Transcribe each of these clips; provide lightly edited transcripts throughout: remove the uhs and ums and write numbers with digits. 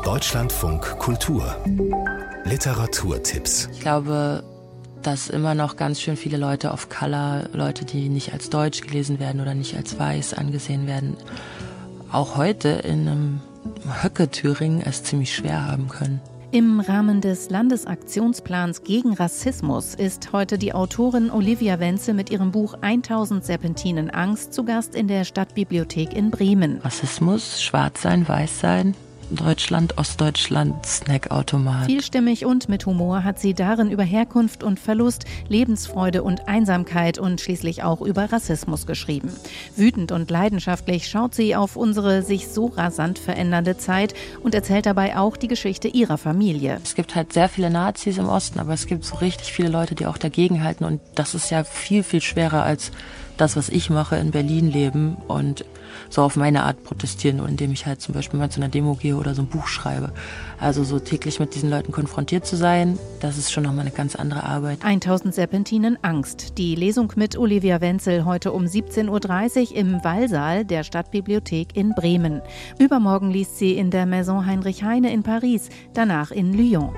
Deutschlandfunk Kultur Literaturtipps. Ich glaube, dass immer noch ganz schön viele Leute of Color, Leute, die nicht als deutsch gelesen werden oder nicht als weiß angesehen werden, auch heute in einem Höcke Thüringen es ziemlich schwer haben können. Im Rahmen des Landesaktionsplans gegen Rassismus ist heute die Autorin Olivia Wenzel mit ihrem Buch 1000 Serpentinen Angst zu Gast in der Stadtbibliothek in Bremen. Rassismus, schwarz sein, weiß sein, Deutschland, Ostdeutschland, Snackautomat. Vielstimmig und mit Humor hat sie darin über Herkunft und Verlust, Lebensfreude und Einsamkeit und schließlich auch über Rassismus geschrieben. Wütend und leidenschaftlich schaut sie auf unsere sich so rasant verändernde Zeit und erzählt dabei auch die Geschichte ihrer Familie. Es gibt halt sehr viele Nazis im Osten, aber es gibt so richtig viele Leute, die auch dagegenhalten. Und das ist ja viel, viel schwerer als das, was ich mache, in Berlin leben und so auf meine Art protestieren, indem ich halt zum Beispiel mal zu einer Demo gehe oder so ein Buch schreibe. Also so täglich mit diesen Leuten konfrontiert zu sein, das ist schon nochmal eine ganz andere Arbeit. 1000 Serpentinen Angst. Die Lesung mit Olivia Wenzel heute um 17.30 Uhr im Wallsaal der Stadtbibliothek in Bremen. Übermorgen liest sie in der Maison Heinrich Heine in Paris, danach in Lyon.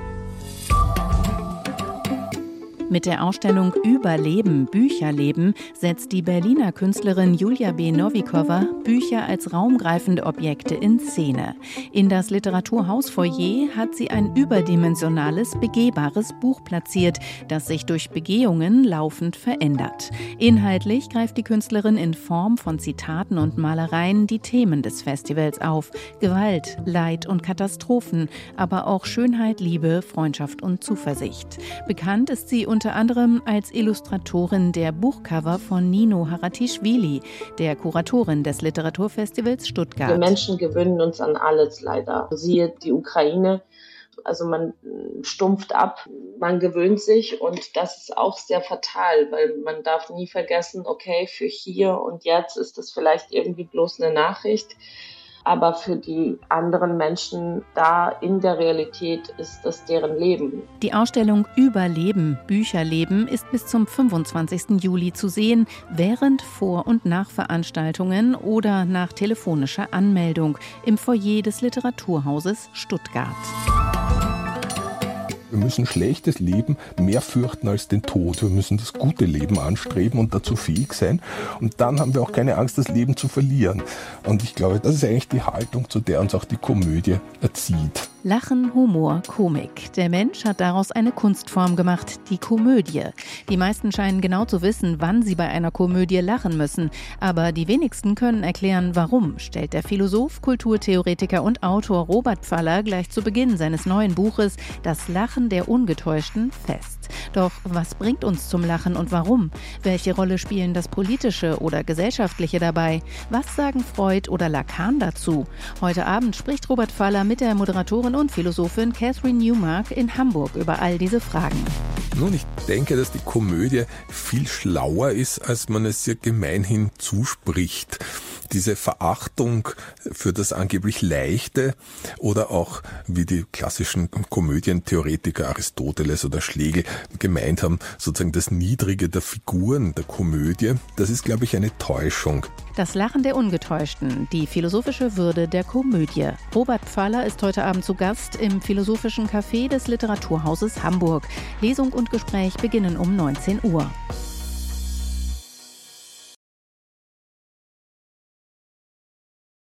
Mit der Ausstellung Überleben, Bücherleben setzt die Berliner Künstlerin Julia B. Novikova Bücher als raumgreifende Objekte in Szene. In das Literaturhausfoyer hat sie ein überdimensionales, begehbares Buch platziert, das sich durch Begehungen laufend verändert. Inhaltlich greift die Künstlerin in Form von Zitaten und Malereien die Themen des Festivals auf. Gewalt, Leid und Katastrophen, aber auch Schönheit, Liebe, Freundschaft und Zuversicht. Bekannt ist sie unter anderem als Illustratorin der Buchcover von Nino Haratischvili, der Kuratorin des Literaturfestivals Stuttgart. Wir Menschen gewöhnen uns an alles leider. Siehe die Ukraine. Also man stumpft ab, man gewöhnt sich und das ist auch sehr fatal, weil man darf nie vergessen, okay, für hier und jetzt ist das vielleicht irgendwie bloß eine Nachricht. Aber für die anderen Menschen da in der Realität ist das deren Leben. Die Ausstellung Überleben, Bücherleben ist bis zum 25. Juli zu sehen, während, vor und nach Veranstaltungen oder nach telefonischer Anmeldung im Foyer des Literaturhauses Stuttgart. Wir müssen schlechtes Leben mehr fürchten als den Tod. Wir müssen das gute Leben anstreben und dazu fähig sein. Und dann haben wir auch keine Angst, das Leben zu verlieren. Und ich glaube, das ist eigentlich die Haltung, zu der uns auch die Komödie erzieht. Lachen, Humor, Komik. Der Mensch hat daraus eine Kunstform gemacht, die Komödie. Die meisten scheinen genau zu wissen, wann sie bei einer Komödie lachen müssen. Aber die wenigsten können erklären, warum, stellt der Philosoph, Kulturtheoretiker und Autor Robert Pfaller gleich zu Beginn seines neuen Buches Das Lachen der Ungetäuschten fest. Doch was bringt uns zum Lachen und warum? Welche Rolle spielen das Politische oder Gesellschaftliche dabei? Was sagen Freud oder Lacan dazu? Heute Abend spricht Robert Pfaller mit der Moderatorin und Philosophin Catherine Newmark in Hamburg über all diese Fragen. Nun, ich denke, dass die Komödie viel schlauer ist, als man es ihr gemeinhin zuspricht. Diese Verachtung für das angeblich Leichte oder auch, wie die klassischen Komödientheoretiker Aristoteles oder Schlegel gemeint haben, sozusagen das Niedrige der Figuren der Komödie, das ist, glaube ich, eine Täuschung. Das Lachen der Ungetäuschten, die philosophische Würde der Komödie. Robert Pfaller ist heute Abend zu Gast im Philosophischen Café des Literaturhauses Hamburg. Lesung und Gespräch beginnen um 19 Uhr.